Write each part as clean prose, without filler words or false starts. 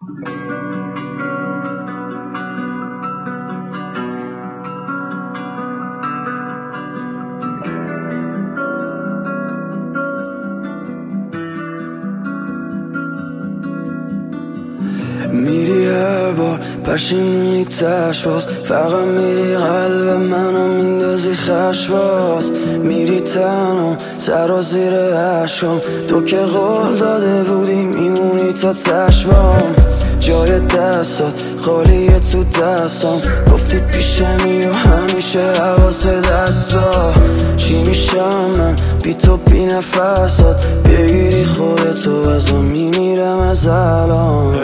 میری هر بار پشیمونی تش باز، فقط میری قلب منو میندازی خش باز. میری تنها سرازیر عشقم، تو که قول داده بودی میمونی تا تشبام. جای دستات خالیه تو دستم، گفتی پیشمی و همیشه حواس دستا. چی میشم من بی تو بی نفسات، بگیری خودتو ازم میمیرم از الان.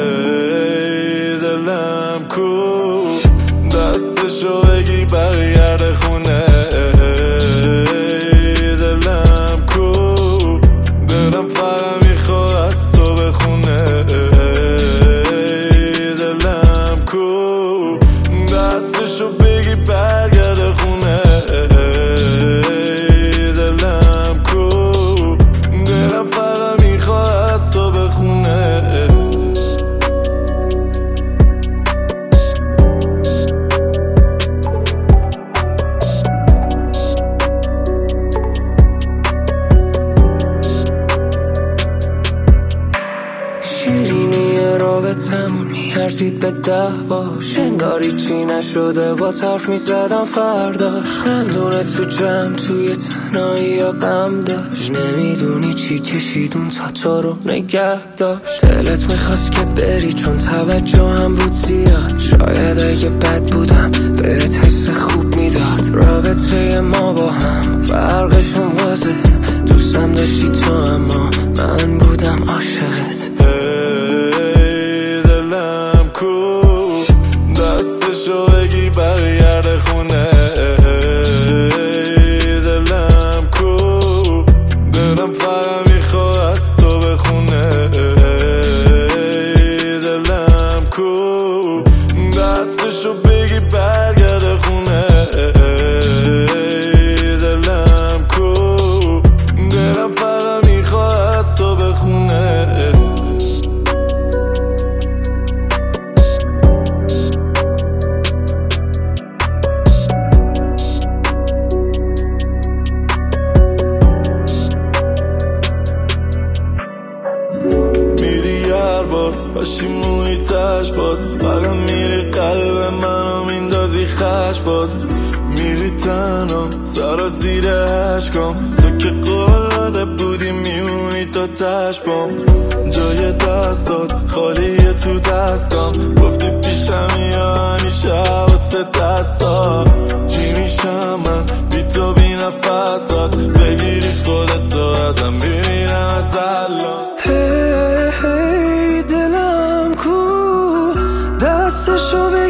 دلم کو دستشو بگی برگرده خونه. دلم کو دلم فقط میخواد از تو بخونه. دلم کو دستشو بگی برگرده خونه. دلم کو دلم فقط میخواد از تو بخونه. شیرینی رابطمون میارزید به دعواش، انگاری چی نشده با طرف میزدم فرداش. خندونه تو جمع توی تنهایی یا غم داشت، نمیدونی چی کشیدون تا تو رو نگه داشت. دلت میخواست که بری چون توجه هم بود زیاد، شاید اگه بد بودم بهت حس خوب میداد. رابطه ما با هم فرقشون واضحه، دوستم داشتی تو اما من بودم عاشقت. دلم کو دستشو بگی برگرده خونه. دلم کو دلم فقط میخواد از تو بخونه. دلم کو دستشو بگی برگرده خونه. دلم کو دلم فقط میخواد از تو بخونه. میری هر بار پشیمونی تش باز، فقط میری قلب منو میندازی خش باز. میری تنها سرازیر عشقم، تو که قول داده بودی میمونی تا تشبام. جای دستات خالیه تو دستم، گفتی پیشمی یا همیشه حواس دستا. چی میشم من بی تو بی نفسات، بگیری خودتو ازم میمیرم از الان. دلم کو دستشو